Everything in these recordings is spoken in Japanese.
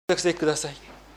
ご着席ください。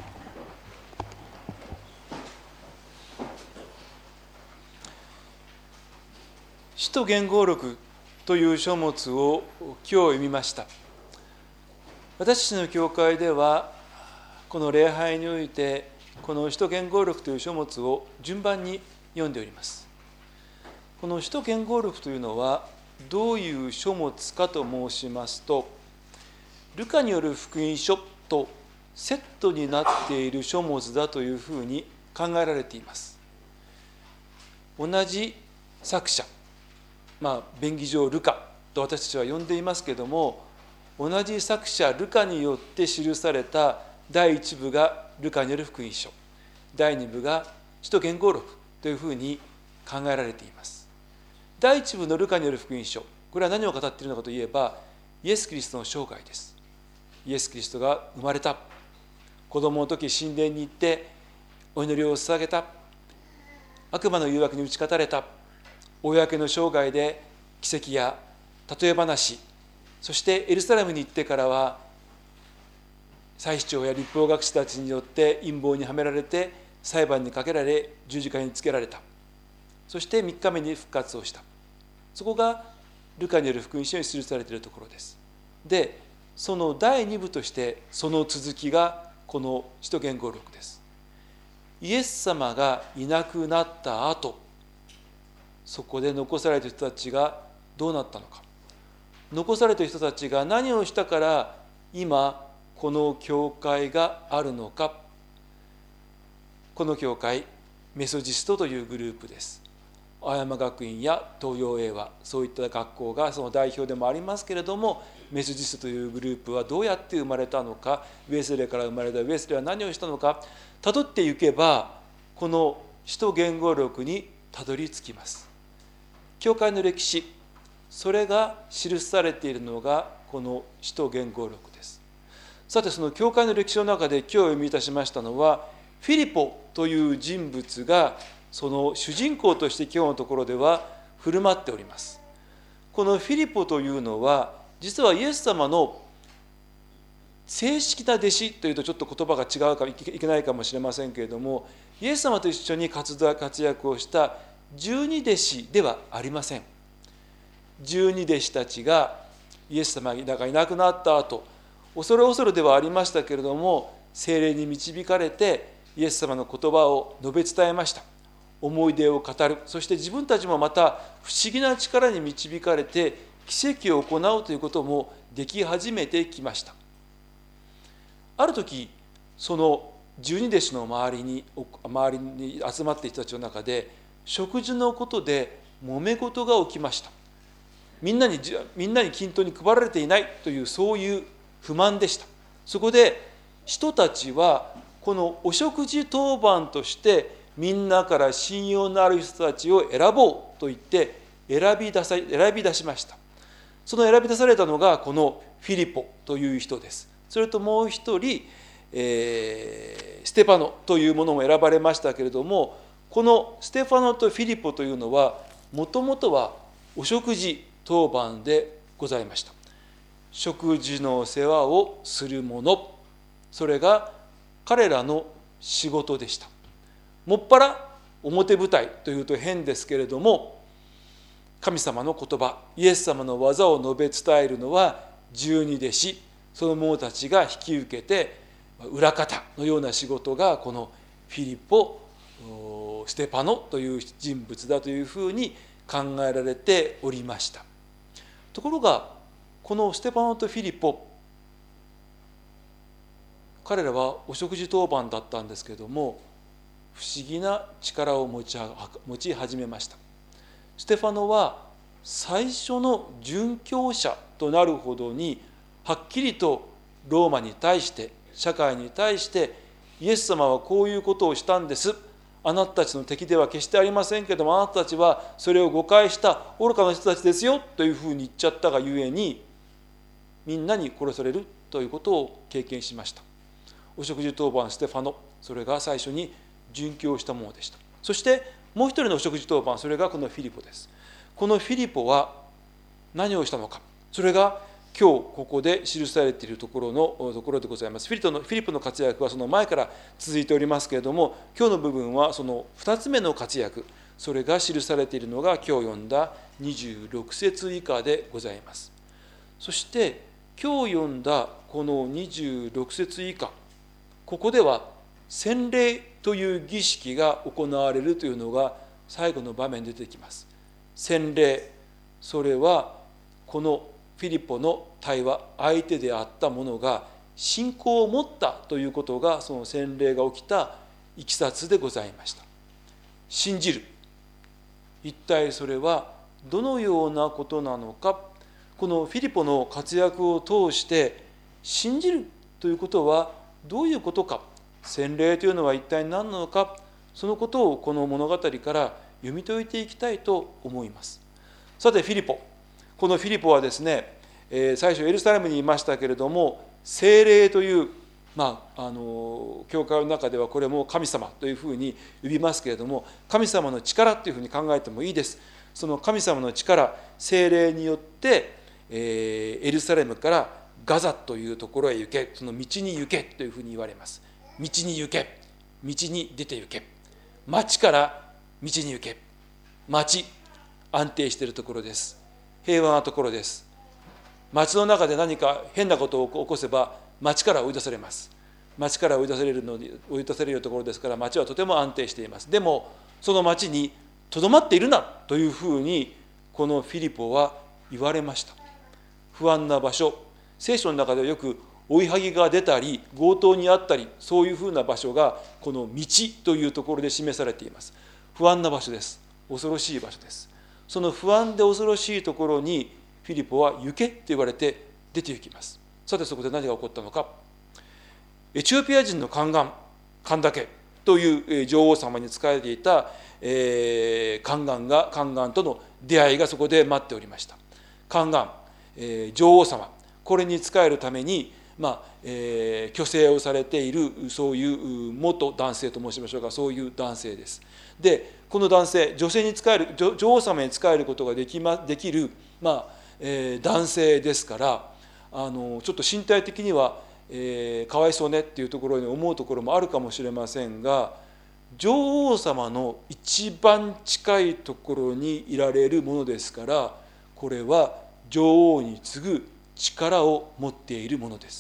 使徒言語録という書物を今日読みました。私たちの教会ではこの礼拝においてこの使徒言語録という書物を順番に読んでおります。この使徒言語録というのはどういう書物かと申しますと、ルカによる福音書とセットになっている書物だというふうに考えられています。同じ作者、便宜上ルカと私たちは呼んでいますけれども、同じ作者ルカによって記された第1部がルカによる福音書、第2部が使徒言語録というふうに考えられています。第1部のルカによる福音書、これは何を語っているのかといえば、イエス・キリストの生涯です。イエス・キリストが生まれた、子供の時神殿に行ってお祈りを捧げた、悪魔の誘惑に打ち勝たれた、公の生涯で奇跡や例え話、そしてエルサレムに行ってからは祭司長や律法学士たちによって陰謀にはめられて裁判にかけられ十字架につけられた。そして3日目に復活をした。そこがルカによる福音書に記されているところです。で、その第2部としてその続きがこの使徒言語録です。イエス様がいなくなった後、そこで残された人たちがどうなったのか、残された人たちが何をしたから今この教会があるのか。この教会、メソジストというグループです。青山学院や東洋英和、そういった学校がその代表でもありますけれども、メソジストというグループはどうやって生まれたのか、ウェスレーから生まれたウェスレーは何をしたのか、たどっていけばこの使徒言語録にたどり着きます。教会の歴史、それが記されているのがこの使徒言語録です。さて、その教会の歴史の中で今日読みいたしましたのは、フィリポという人物がその主人公として今日のところでは振る舞っております。このフィリポというのは実はイエス様の正式な弟子というとちょっと言葉が違うかいけないかもしれませんけれども、イエス様と一緒に活躍をした十二弟子ではありません。十二弟子たちがイエス様がいなくなった後、恐る恐るではありましたけれども、聖霊に導かれてイエス様の言葉を述べ伝えました。思い出を語る、そして自分たちもまた不思議な力に導かれて奇跡を行うということもでき始めてきました。ある時、その十二弟子の周りに集まっている人たちの中で食事のことで揉め事が起きました。みんなに均等に配られていないというそういう不満でした。そこで人たちはこのお食事当番としてみんなから信用のある人たちを選ぼうと言って選び出しました。その選び出されたのがこのフィリポという人です。それともう一人、ステパノというものも選ばれましたけれども、このステパノとフィリポというのはもともとはお食事当番でございました。食事の世話をする者、それが彼らの仕事でした。もっぱら表舞台というと変ですけれども、神様の言葉、イエス様の技を述べ伝えるのは十二弟子、その者たちが引き受けて、裏方のような仕事がこのフィリポ、ステパノという人物だというふうに考えられておりました。ところがこのステパノとフィリポ、彼らはお食事当番だったんですけれども、不思議な力を持ち始めました。ステファノは最初の殉教者となるほどにはっきりとローマに対して、社会に対してイエス様はこういうことをしたんです、あなたたちの敵では決してありませんけども、あなたたちはそれを誤解した愚かな人たちですよというふうに言っちゃったがゆえに、みんなに殺されるということを経験しました。お食事当番ステファノ、それが最初に殉教したものでした。そしてもう一人のお食事当番、それがこのフィリポです。このフィリポは何をしたのか、それが今日ここで記されているところでございます。フィリポの活躍はその前から続いておりますけれども、今日の部分はその2つ目の活躍、それが記されているのが今日読んだ26節以下でございます。そして今日読んだこの26節以下、ここでは洗礼という儀式が行われるというのが最後の場面で出てきます。洗礼、それはこのフィリポの対話、相手であった者が信仰を持ったということが、その洗礼が起きたいきさつでございました。信じる、一体それはどのようなことなのか。このフィリポの活躍を通して信じるということはどういうことか、洗礼というのは一体何なのか、そのことをこの物語から読み解いていきたいと思います。さてこのフィリポはですね、最初エルサレムにいましたけれども、聖霊という、教会の中ではこれも神様というふうに呼びますけれども、神様の力というふうに考えてもいいです。その神様の力、聖霊によって、エルサレムからガザというところへ行け、その道に行けというふうに言われます。道に行け、道に出て行け、町から道に行け。町、安定しているところです。平和なところです。町の中で何か変なことを起こせば町から追い出されます。町から追い出されるところですから、町はとても安定しています。でもその町にとどまっているなというふうにこのフィリポは言われました。不安な場所、聖書の中ではよく追いはぎが出たり強盗にあったり、そういうふうな場所がこの道というところで示されています。不安な場所です。恐ろしい場所です。その不安で恐ろしいところにフィリポは行けと言われて出て行きます。さてそこで何が起こったのか。エチオピア人のカンダケという女王様に仕えていたカンガンとの出会いがそこで待っておりました。カンガン、女王様、これに仕えるために、虚勢をされているそういう元男性と申しましょうか、そういう男性です。でこの男性、女王様に仕えることができる、男性ですから、ちょっと身体的には、かわいそうねっていうところに思うところもあるかもしれませんが、女王様の一番近いところにいられるものですから、これは女王に次ぐ力を持っているものです。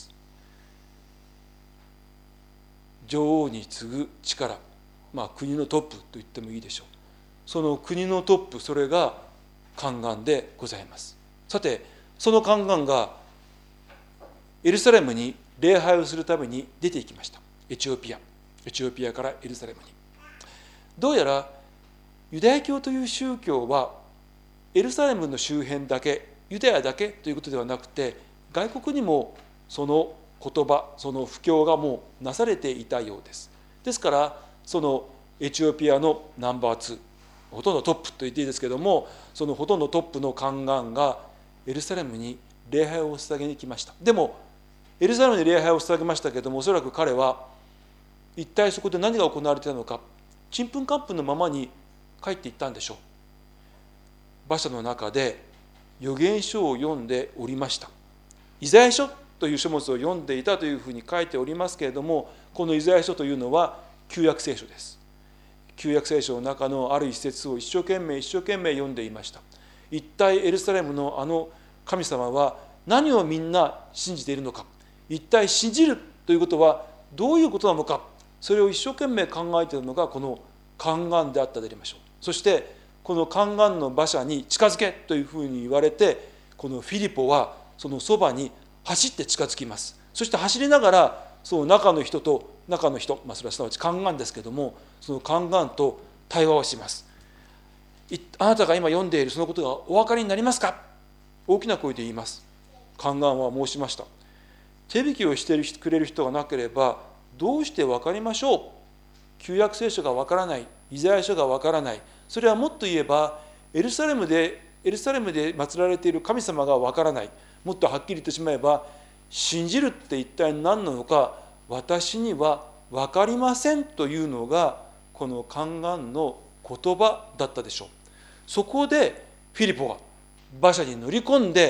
女王に次ぐ力、国のトップと言ってもいいでしょう。その国のトップ、それがカンガンでございます。さてそのカンガンがエルサレムに礼拝をするために出ていきました。エチオピアからエルサレムに。どうやらユダヤ教という宗教はエルサレムの周辺だけ、ユダヤだけということではなくて、外国にもその言葉、その布教がもうなされていたようです。ですからそのエチオピアのナンバー2、ほとんどトップと言っていいですけども、そのほとんどトップのカンガンがエルサレムに礼拝を捧げに来ました。でもエルサレムに礼拝を捧げましたけれども、おそらく彼は一体そこで何が行われていたのか、ちんぷんかんぷんのままに帰っていったんでしょう。馬車の中で預言書を読んでおりました。イザヤ書という書物を読んでいたというふうに書いておりますけれども、このイザヤ書というのは旧約聖書です。旧約聖書の中のある一節を一生懸命読んでいました。一体エルサレムのあの神様は何をみんな信じているのか、一体信じるということはどういうことなのか、それを一生懸命考えているのがこのカンガンであったでありましょう。そしてこのカンガンの馬車に近づけというふうに言われて、このフィリポはそのそばに走って近づきます。そして走りながらその中の人、それはすなわちカンガンですけれども、そのカンガンと対話をします。あなたが今読んでいるそのことがお分かりになりますか。大きな声で言います。カンガンは申しました。手引きをしてくれる人がなければどうして分かりましょう。旧約聖書が分からない、イザヤ書が分からない、それはもっと言えばエルサレムで祀られている神様が分からない、もっとはっきり言ってしまえば信じるって一体何なのか私には分かりませんというのがこのカンガンの言葉だったでしょう。そこでフィリポが馬車に乗り込んで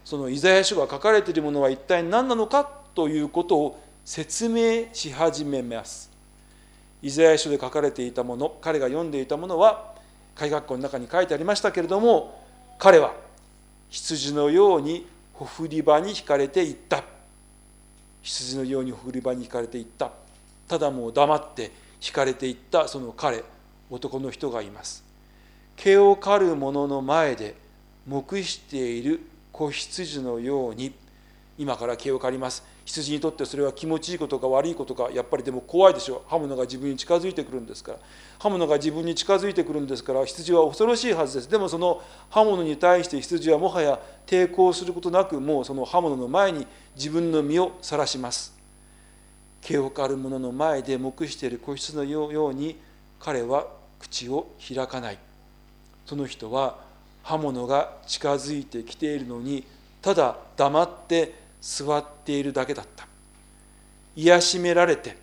そのイザヤ書が書かれているものは一体何なのかということを説明し始めます。イザヤ書で書かれていたもの、彼が読んでいたものは開学校の中に書いてありましたけれども、彼は羊のようにほふり場に引かれていった。羊のようにほふり場に引かれていった。ただもう黙って引かれていったその彼、男の人がいます。毛を刈る者の前で黙している子羊のように、今から毛を刈ります。羊にとってそれは気持ちいいことか悪いことか、やっぱりでも怖いでしょう。刃物が自分に近づいてくるんですから。刃物が自分に近づいてくるんですから、羊は恐ろしいはずです。でもその刃物に対して羊はもはや抵抗することなく、もうその刃物の前に自分の身をさらします。毛を刈る者の前で黙している子羊のように、彼は口を開かない。その人は刃物が近づいてきているのに、ただ黙って座っているだけだった。癒しめられて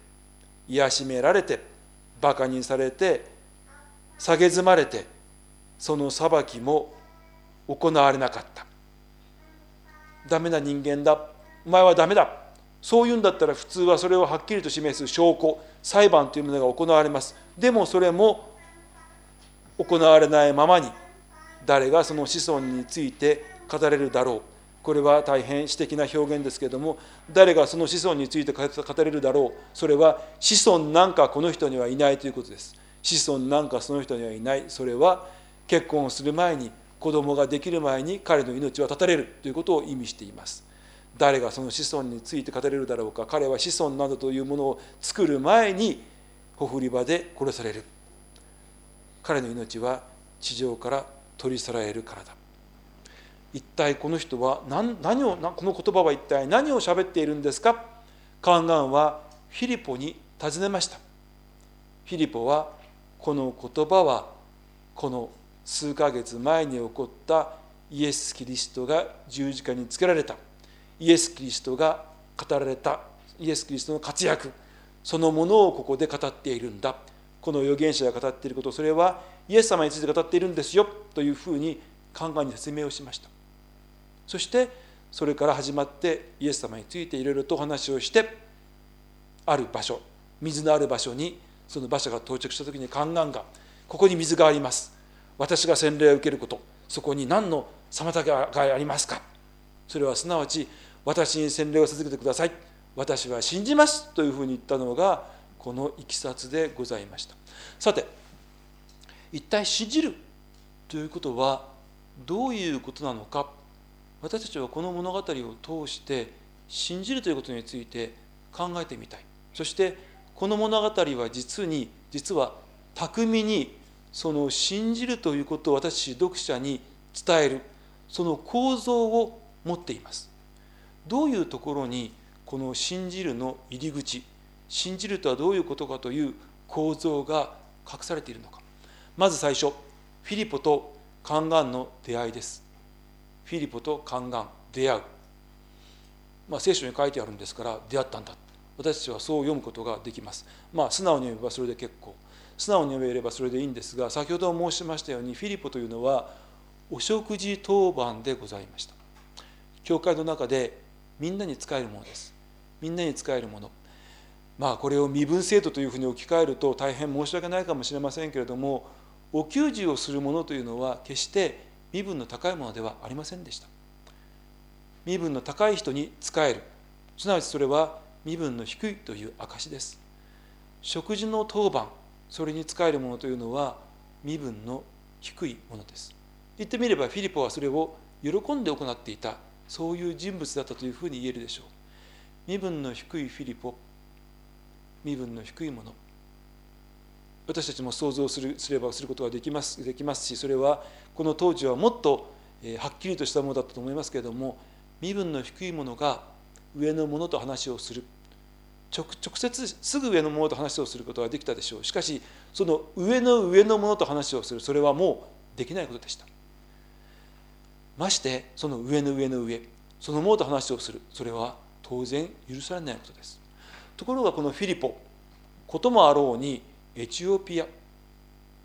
バカにされて蔑まれて、その裁きも行われなかった。ダメな人間だ、お前はダメだ、そういうんだったら普通はそれをはっきりと示す証拠、裁判というものが行われます。でもそれも行われないままに、誰がその子孫について語れるだろう。これは大変詩的な表現ですけれども、誰がその子孫について語れるだろう。それは子孫なんかこの人にはいないということです。子孫なんかその人にはいない。それは結婚をする前に、子供ができる前に彼の命は絶たれるということを意味しています。誰がその子孫について語れるだろうか。彼は子孫などというものを作る前にほふり場で殺される。彼の命は地上から取り去られるからだ。一体この人はこの言葉は一体何を喋っているんですか。カンガンはフィリポに尋ねました。フィリポはこの言葉はこの数ヶ月前に起こったイエス・キリストが十字架につけられた、イエス・キリストが語られたイエス・キリストの活躍そのものをここで語っているんだ。この預言者が語っていること、それはイエス様について語っているんですよというふうにカンガンに説明をしました。そしてそれから始まってイエス様についていろいろと話をして、ある場所、水のある場所にその馬車が到着した時にカンガンが、ここに水があります、私が洗礼を受けること、そこに何の妨げがありますか。それはすなわち私に洗礼を授けてください、私は信じますというふうに言ったのがこのいきさつでございました。さて、一体信じるということはどういうことなのか。私たちはこの物語を通して信じるということについて考えてみたい。そしてこの物語は実は巧みにその信じるということを私読者に伝える、その構造を持っています。どういうところにこの信じるの入り口、信じるとはどういうことかという構造が隠されているのか。まず最初、フィリポとカンガンの出会いです。フィリポとカンガン、出会う。聖書に書いてあるんですから出会ったんだ。私たちはそう読むことができます。素直に読めばそれで結構。素直に読めればそれでいいんですが、先ほど申しましたようにフィリポというのはお食事当番でございました。教会の中でみんなに仕えるものです。みんなに仕えるもの。これを身分制度というふうに置き換えると大変申し訳ないかもしれませんけれども、お給仕をするものというのは決して身分の高いものではありませんでした。身分の高い人に仕える、すなわちそれは身分の低いという証です。食事の当番、それに仕えるものというのは身分の低いものです。言ってみればフィリポはそれを喜んで行っていた、そういう人物だったというふうに言えるでしょう。身分の低いフィリポ、身分の低いもの、私たちも想像すればすることができますし、それはこの当時はもっとはっきりとしたものだったと思いますけれども、身分の低いものが上のものと話をする、直接すぐ上のものと話をすることができたでしょう。しかしその上のものと話をする、それはもうできないことでした。ましてその上の上、そのものと話をする、それは当然許されないことです。ところがこのフィリポ、こともあろうにエチオピア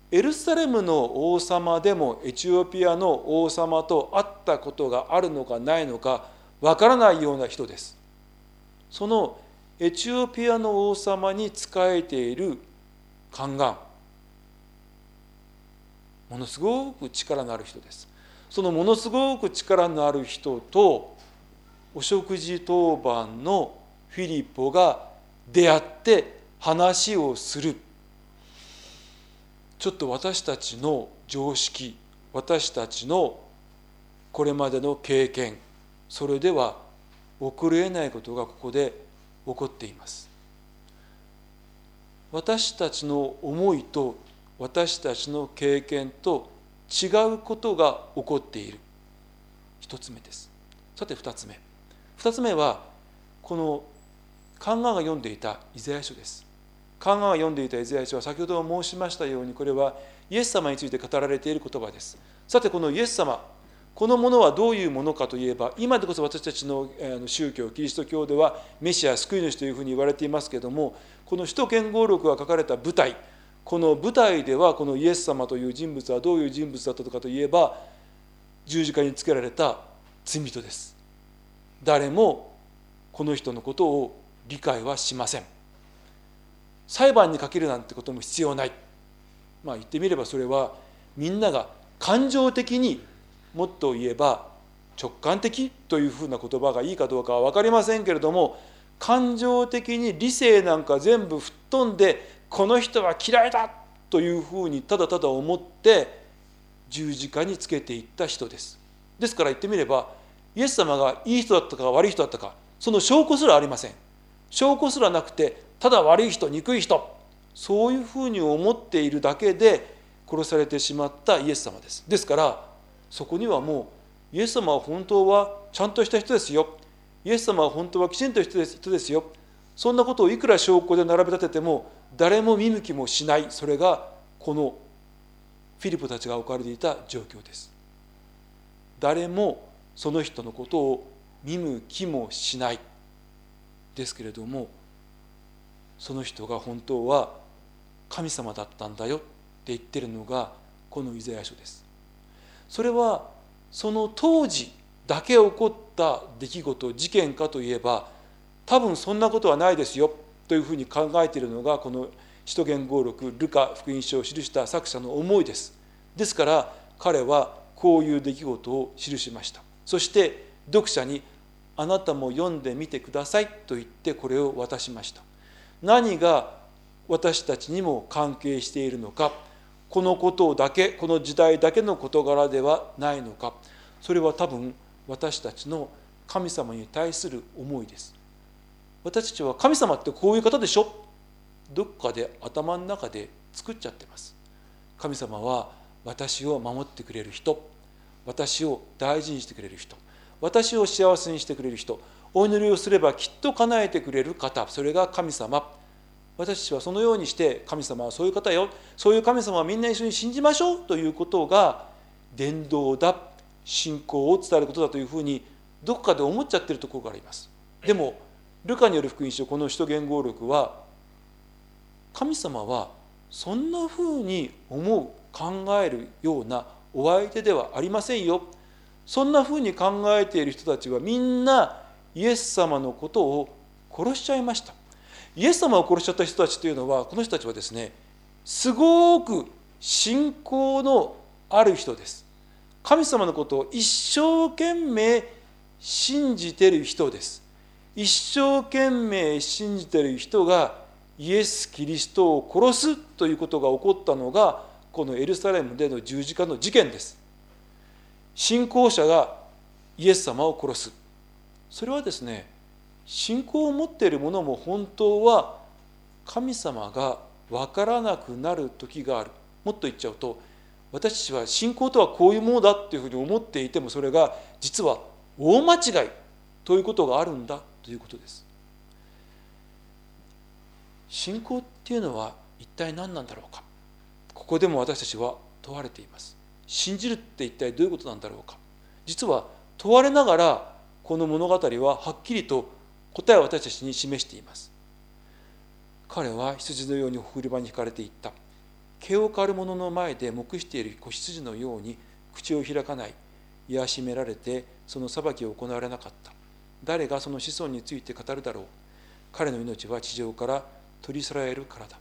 エルサレムの王様でもエチオピアの王様と会ったことがあるのかないのかわからないような人です。そのエチオピアの王様に仕えている宦官、ものすごく力のある人です。そのものすごく力のある人とお食事当番のフィリポが出会って話をする。ちょっと私たちの常識、私たちのこれまでの経験、それでは起こり得ないことがここで起こっています。私たちの思いと私たちの経験と違うことが起こっている。一つ目です。さて二つ目。二つ目はこの宦官が読んでいたイザヤ書です。宦官が読んでいたイザヤ書は先ほど申しましたように、これはイエス様について語られている言葉です。さてこのイエス様、このものはどういうものかといえば、今でこそ私たちの宗教キリスト教ではメシア救い主というふうに言われていますけれども、この使徒権号録が書かれた舞台、この舞台ではこのイエス様という人物はどういう人物だったのかといえば、十字架につけられた罪人です。誰もこの人のことを理解はしません。裁判にかけるなんてことも必要ない。言ってみればそれはみんなが感情的に、もっと言えば直感的というふうな言葉がいいかどうかは分かりませんけれども、感情的に理性なんか全部吹っ飛んで、この人は嫌いだというふうにただただ思って十字架につけていった人です。ですから言ってみれば、イエス様がいい人だったか悪い人だったか、その証拠すらありません。証拠すらなくて、ただ悪い人、憎い人、そういうふうに思っているだけで殺されてしまったイエス様です。ですからそこにはもう、イエス様は本当はちゃんとした人ですよ、イエス様は本当はきちんとした人ですよ、そんなことをいくら証拠で並べ立てても誰も見向きもしない。それがこのフィリポたちが置かれていた状況です。誰もその人のことを見向きもしない。ですけれども、その人が本当は神様だったんだよって言ってるのがこのイザヤ書です。それはその当時だけ起こった出来事、事件かといえば、多分そんなことはないですよというふうに考えているのがこの使徒言語録ルカ福音書を記した作者の思いです。ですから彼はこういう出来事を記しました。そして読者に、あなたも読んでみてくださいと言ってこれを渡しました。何が私たちにも関係しているのか、このことだけ、この時代だけの事柄ではないのか、それは多分私たちの神様に対する思いです。私たちは神様ってこういう方でしょ、どっかで頭の中で作っちゃってます。神様は私を守ってくれる人、私を大事にしてくれる人、私を幸せにしてくれる人、お祈りをすればきっと叶えてくれる方、それが神様。私たちはそのようにして、神様はそういう方よ、そういう神様はみんな一緒に信じましょうということが伝道だ、信仰を伝えることだというふうにどこかで思っちゃってるところがあります。でもルカによる福音書、この使徒言語録は、神様はそんなふうに思う、考えるようなお相手ではありませんよ。そんなふうに考えている人たちはみんなイエス様のことを殺しちゃいました。イエス様を殺しちゃった人たちというのは、この人たちはですね、すごく信仰のある人です。神様のことを一生懸命信じている人です。一生懸命信じている人がイエス・キリストを殺すということが起こったのが、このエルサレムでの十字架の事件です。信仰者がイエス様を殺す。それはですね、信仰を持っている者も本当は神様が分からなくなる時がある。もっと言っちゃうと、私たちは信仰とはこういうものだっていうふうに思っていても、それが実は大間違いということがあるんだということです。信仰っていうのは一体何なんだろうか。ここでも私たちは問われています。信じるって一体どういうことなんだろうか。実は問われながらこの物語ははっきりと答えを私たちに示しています。彼は羊のように送り場に引かれていった。 毛を刈る者の前で黙している子羊のように口を開かない。癒しめられてその裁きを行われなかった。誰がその子孫について語るだろう。彼の命は地上から取り去られるからだ。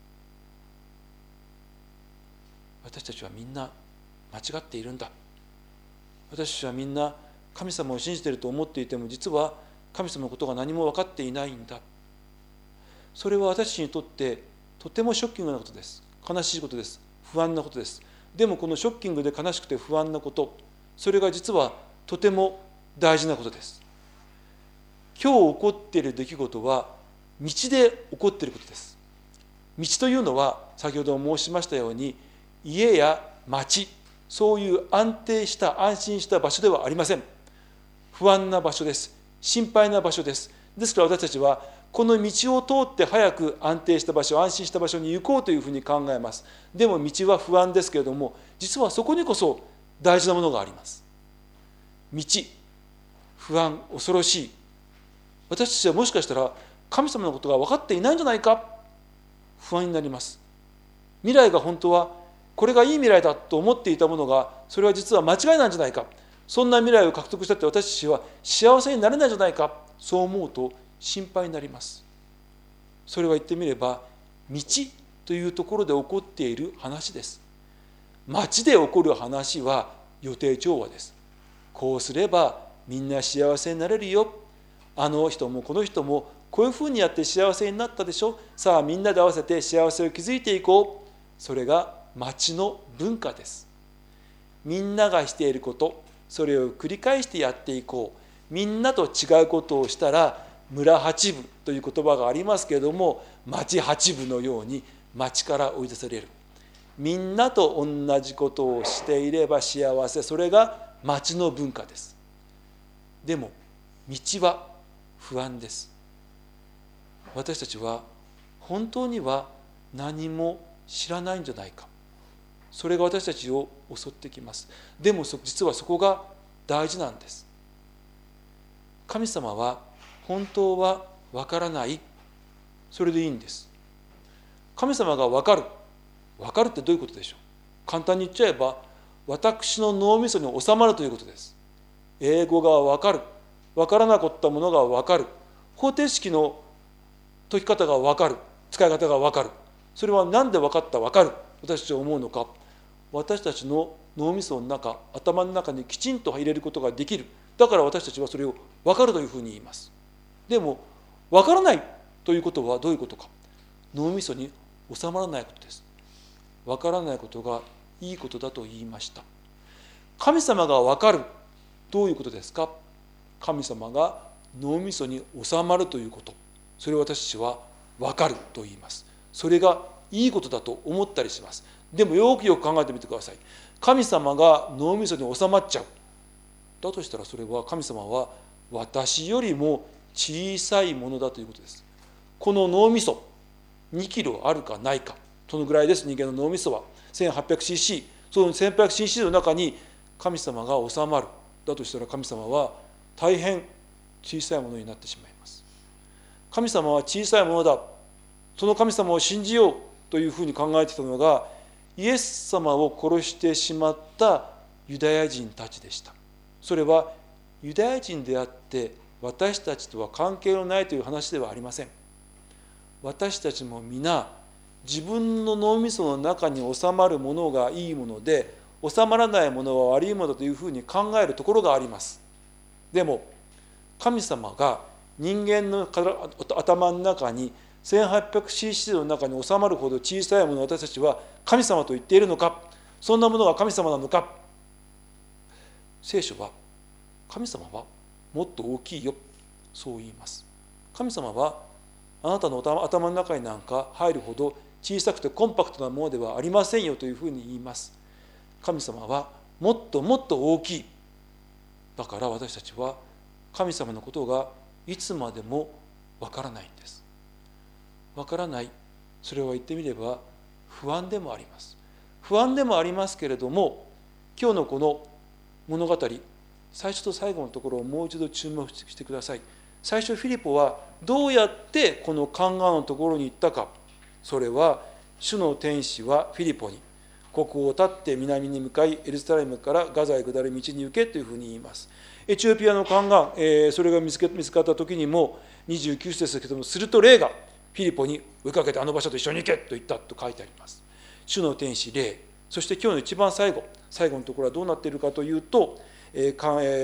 私たちはみんな間違っているんだ。私たちはみんな神様を信じていると思っていても、実は神様のことが何も分かっていないんだ。それは私たちにとってとてもショッキングなことです。悲しいことです。不安なことです。でもこのショッキングで悲しくて不安なこと、それが実はとても大事なことです。今日起こっている出来事は道で起こっていることです。道というのは先ほど申しましたように、家や町、そういう安定した安心した場所ではありません。不安な場所です。心配な場所です。ですから私たちはこの道を通って早く安定した場所、安心した場所に行こうというふうに考えます。でも道は不安ですけれども、実はそこにこそ大事なものがあります。道、不安、恐ろしい。私たちはもしかしたら神様のことが分かっていないんじゃないか、不安になります。未来が本当はこれがいい未来だと思っていたものが、それは実は間違いなんじゃないか、そんな未来を獲得したって私たちは幸せになれないんじゃないか、そう思うと心配になります。それは言ってみれば道というところで起こっている話です。町で起こる話は予定調和です。こうすればみんな幸せになれるよ、あの人もこの人もこういうふうにやって幸せになったでしょ、さあみんなで合わせて幸せを築いていこう。それが町の文化です。みんながしていること、それを繰り返してやっていこう。みんなと違うことをしたら村八分という言葉がありますけれども、町八分のように町から追い出される。みんなと同じことをしていれば幸せ、それが町の文化です。でも道は不安です。私たちは本当には何も知らないんじゃないか、それが私たちを襲ってきます。でも実はそこが大事なんです。神様は本当は分からない、それでいいんです。神様が分かる、分かるってどういうことでしょう。簡単に言っちゃえば、私の脳みそに収まるということです。英語が分かる、分からなかったものが分かる、方程式の解き方が分かる、使い方が分かる。それは何で分かった、分かる、私たちは思うのか。私たちの脳みその中、頭の中にきちんと入れることができる。だから私たちはそれを分かるというふうに言います。でも分からないということはどういうことか。脳みそに収まらないことです。分からないことがいいことだと言いました。神様が分かる、どういうことですか。神様が脳みそに収まるということ、それを私たちは分かると言います。それがいいことだと思ったりします。でもよくよく考えてみてください。神様が脳みそに収まっちゃう。だとしたらそれは神様は私よりも小さいものだということです。この脳みそ2キロあるかないか、そのぐらいです。人間の脳みそは 1800cc、 その 1800cc の中に神様が収まる。だとしたら神様は大変小さいものになってしまいます。神様は小さいものだ、その神様を信じようというふうに考えていたのが、イエス様を殺してしまったユダヤ人たちでした。それはユダヤ人であって私たちとは関係のないという話ではありません。私たちも皆自分の脳みその中に収まるものがいいもので、収まらないものは悪いものというふうに考えるところがあります。でも神様が人間の頭の中に 1800cc の中に収まるほど小さいものを私たちは神様と言っているのか。そんなものが神様なのか。聖書は神様はもっと大きいよ、そう言います。神様はあなたの頭の中になんか入るほど小さくてコンパクトなものではありませんよというふうに言います。神様はもっともっと大きい。だから私たちは神様のことがいつまでもわからないんです。わからない、それは言ってみれば不安でもあります。不安でもありますけれども、今日のこの物語、最初と最後のところをもう一度注目してください。最初フィリポはどうやってこのカンガのところに行ったか。それは主の天使はフィリポに、ここを立って南に向かい、エルサレムからガザへ下る道に行けというふうに言います。エチオピアの宦官、それが見つかった時にも、29節ですけども、すると霊がフィリポに追いかけてあの場所と一緒に行けと言ったと書いてあります。主の天使霊、そして今日の一番最後のところはどうなっているかというと、宦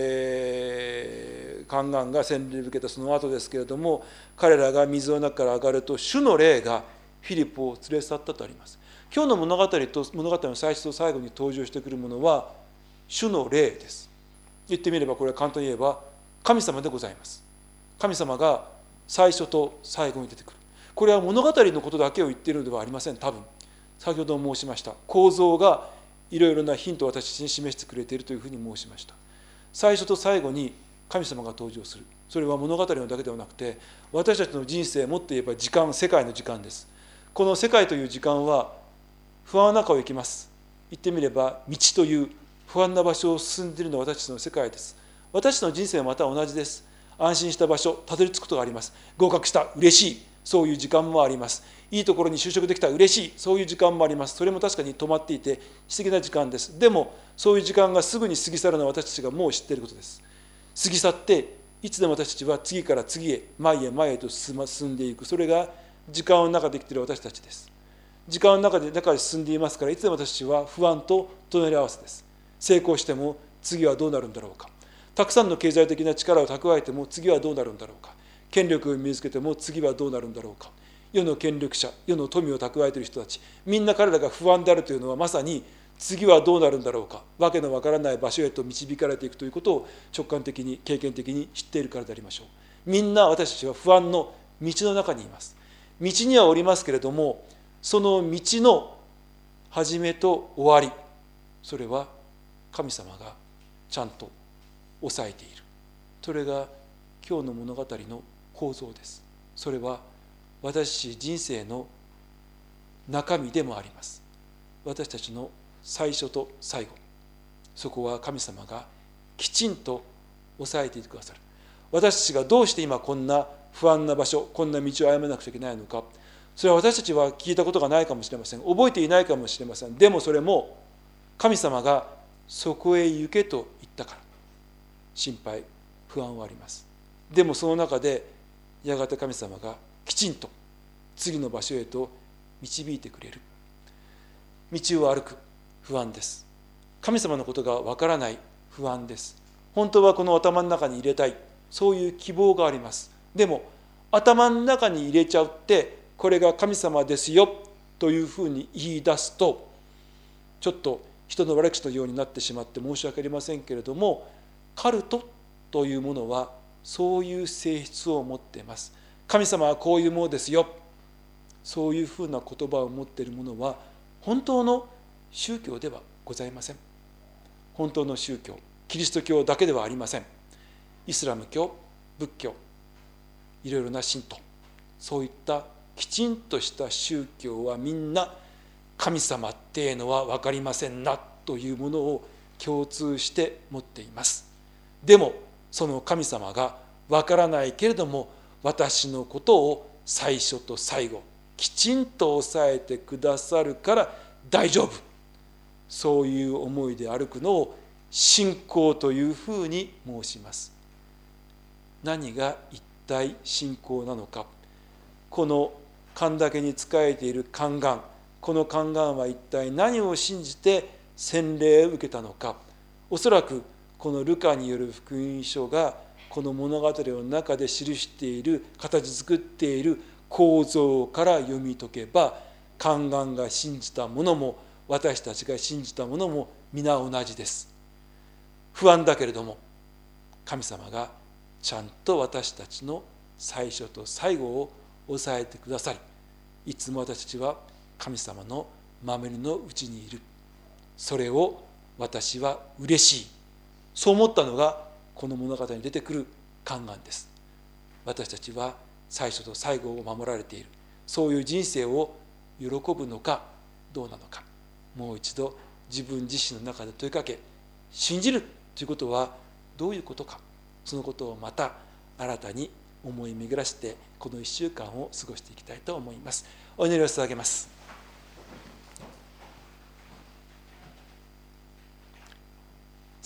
官が洗礼を受けたその後ですけれども、彼らが水の中から上がると、主の霊がフィリポを連れ去ったとあります。今日の物語の最初と最後に登場してくるものは主の霊です。言ってみれば、これは簡単に言えば神様でございます。神様が最初と最後に出てくる。これは物語のことだけを言っているのではありません。多分先ほど申しました構造がいろいろなヒントを私たちに示してくれているというふうに申しました。最初と最後に神様が登場する。それは物語のだけではなくて、私たちの人生、もっと言えば時間、世界の時間です。この世界という時間は不安の中を行きます。言ってみれば道という不安な場所を進んでいるのは私たちの世界です。私たちの人生はまた同じです。安心した場所、たどり着くことがあります。合格した、嬉しい、そういう時間もあります。いいところに就職できた、嬉しい、そういう時間もあります。それも確かに止まっていて素敵な時間です。でもそういう時間がすぐに過ぎ去るのは私たちがもう知っていることです。過ぎ去っていつでも私たちは次から次へ前へ前へと進んでいく。それが時間の中で生きている私たちです。時間の中で進んでいますから、いつでも私たちは不安と隣り合わせです。成功しても次はどうなるんだろうか。たくさんの経済的な力を蓄えても次はどうなるんだろうか。権力を身につけても次はどうなるんだろうか。世の権力者、世の富を蓄えている人たち、みんな彼らが不安であるというのは、まさに次はどうなるんだろうか、わけのわからない場所へと導かれていくということを直感的に経験的に知っているからでありましょう。みんな私たちは不安の道の中にいます。道にはおりますけれども、その道の始めと終わり、それは神様がちゃんと抑えている。それが今日の物語の構造です。それは私人生の中身でもあります。私たちの最初と最後、そこは神様がきちんと抑えていてくださる。私たちがどうして今こんな不安な場所、こんな道を歩まなくちゃいけないのか、それは私たちは聞いたことがないかもしれません。覚えていないかもしれません。でもそれも神様がそこへ行けと言ったから、心配、不安はあります。でもその中でやがて神様がきちんと次の場所へと導いてくれる。道を歩く不安です。神様のことがわからない不安です。本当はこの頭の中に入れたい、そういう希望があります。でも頭の中に入れちゃって、これが神様ですよというふうに言い出すと、ちょっと人の悪口のようになってしまって申し訳ありませんけれども、カルトというものはそういう性質を持っています。神様はこういうものですよ、そういうふうな言葉を持っているものは本当の宗教ではございません。本当の宗教、キリスト教だけではありません。イスラム教、仏教、いろいろな神道、そういったきちんとした宗教はみんな神様っていうのは分かりませんなというものを共通して持っています。でもその神様が分からないけれども、私のことを最初と最後きちんと抑えてくださるから大丈夫、そういう思いで歩くのを信仰というふうに申します。何が一体信仰なのか。この神岳に仕えている宦官、この宦官は一体何を信じて洗礼を受けたのか。おそらくこのルカによる福音書がこの物語の中で記している、形作っている構造から読み解けば、宦官が信じたものも私たちが信じたものも皆同じです。不安だけれども神様がちゃんと私たちの最初と最後を抑えてくださり、いつも私たちは神様の守りのうちにいる。それを私は嬉しい、そう思ったのがこの物語に出てくる宦官です。私たちは最初と最後を守られている、そういう人生を喜ぶのかどうなのか、もう一度自分自身の中で問いかけ、信じるということはどういうことか、そのことをまた新たに思い巡らしてこの1週間を過ごしていきたいと思います。お祈りを捧げます。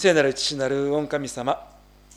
聖なる父なる御神様、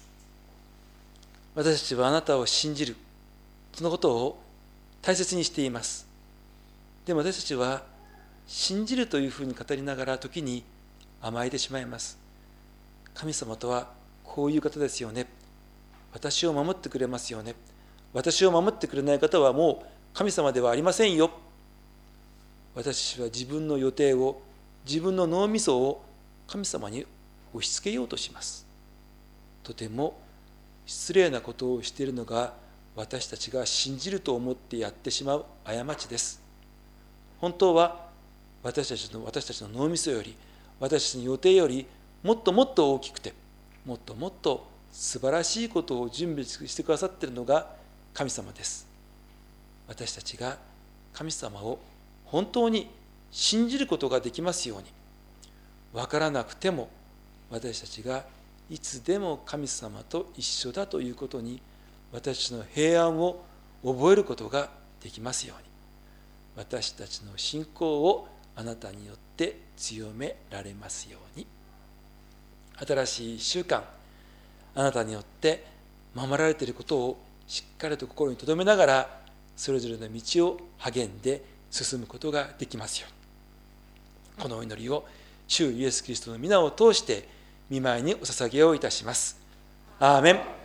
私たちはあなたを信じる、そのことを大切にしています。でも私たちは信じるというふうに語りながら時に甘えてしまいます。神様とはこういう方ですよね。私を守ってくれますよね。私を守ってくれない方はもう神様ではありませんよ。私たちは自分の予定を、自分の脳みそを神様に押し付けようとします。とても失礼なことをしているのが私たちが信じると思ってやってしまう過ちです。本当は私たちの脳みそより、私たちの予定よりもっともっと大きくて、もっともっと素晴らしいことを準備してくださっているのが神様です。私たちが神様を本当に信じることができますように、分からなくても私たちがいつでも神様と一緒だということに、私たちの平安を覚えることができますように、私たちの信仰をあなたによって強められますように。新しい1週間、あなたによって守られていることをしっかりと心に留めながら、それぞれの道を励んで進むことができますように。このお祈りを主イエスキリストの皆を通して御前にお捧げをいたします。アーメン。